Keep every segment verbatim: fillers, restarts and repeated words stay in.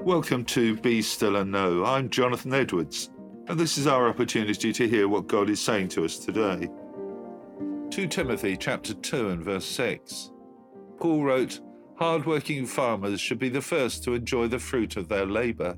Welcome to Be Still and Know. I'm Jonathan Edwards, and this is our opportunity to hear what God is saying to us today. Second Timothy chapter two and verse six. Paul wrote, "Hard-working farmers should be the first to enjoy the fruit of their labour."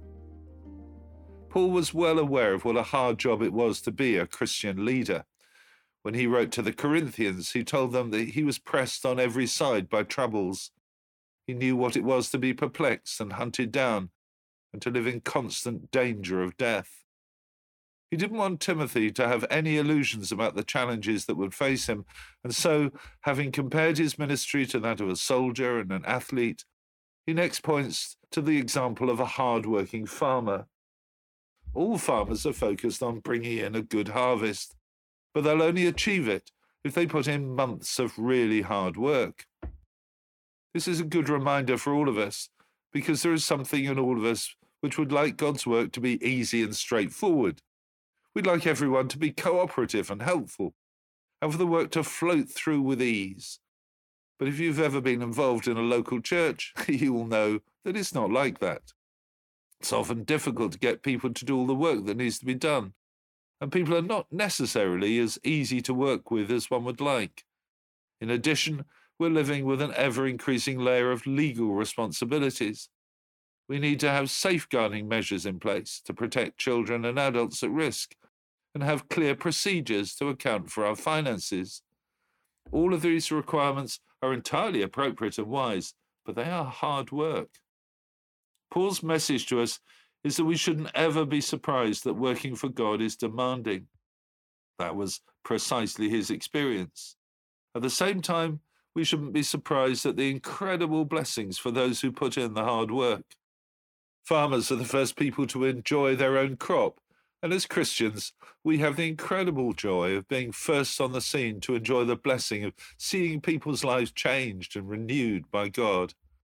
Paul was well aware of what a hard job it was to be a Christian leader. When he wrote to the Corinthians, he told them that he was pressed on every side by troubles. He knew what it was to be perplexed and hunted down, and to live in constant danger of death. He didn't want Timothy to have any illusions about the challenges that would face him, and so, having compared his ministry to that of a soldier and an athlete, he next points to the example of a hard-working farmer. All farmers are focused on bringing in a good harvest, but they'll only achieve it if they put in months of really hard work. This is a good reminder for all of us, because there is something in all of us which would like God's work to be easy and straightforward. We'd like everyone to be cooperative and helpful, and for the work to float through with ease. But if you've ever been involved in a local church, you will know that it's not like that. It's often difficult to get people to do all the work that needs to be done, and people are not necessarily as easy to work with as one would like. In addition, we're living with an ever-increasing layer of legal responsibilities. We need to have safeguarding measures in place to protect children and adults at risk, and have clear procedures to account for our finances. All of these requirements are entirely appropriate and wise, but they are hard work. Paul's message to us is that we shouldn't ever be surprised that working for God is demanding. That was precisely his experience. At the same time, we shouldn't be surprised at the incredible blessings for those who put in the hard work. Farmers are the first people to enjoy their own crop, and as Christians, we have the incredible joy of being first on the scene to enjoy the blessing of seeing people's lives changed and renewed by God.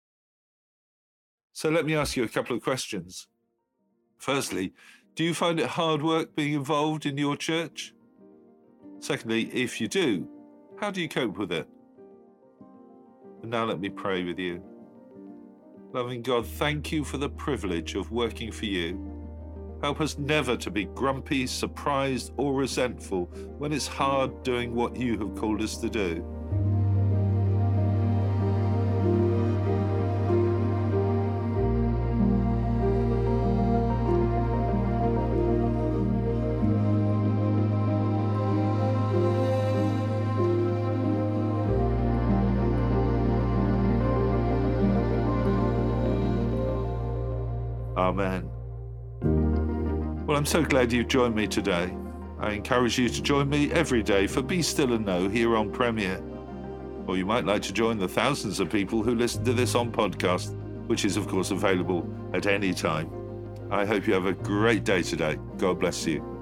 So let me ask you a couple of questions. Firstly, do you find it hard work being involved in your church? Secondly, if you do, how do you cope with it? And now let me pray with you. Loving God, thank you for the privilege of working for you. Help us never to be grumpy, surprised, or resentful when it's hard doing what you have called us to do. Amen. Well, I'm so glad you've joined me today. I encourage you to join me every day for Be Still and Know here on Premier. Or you might like to join the thousands of people who listen to this on podcast, which is of course available at any time. I hope you have a great day today. God bless you.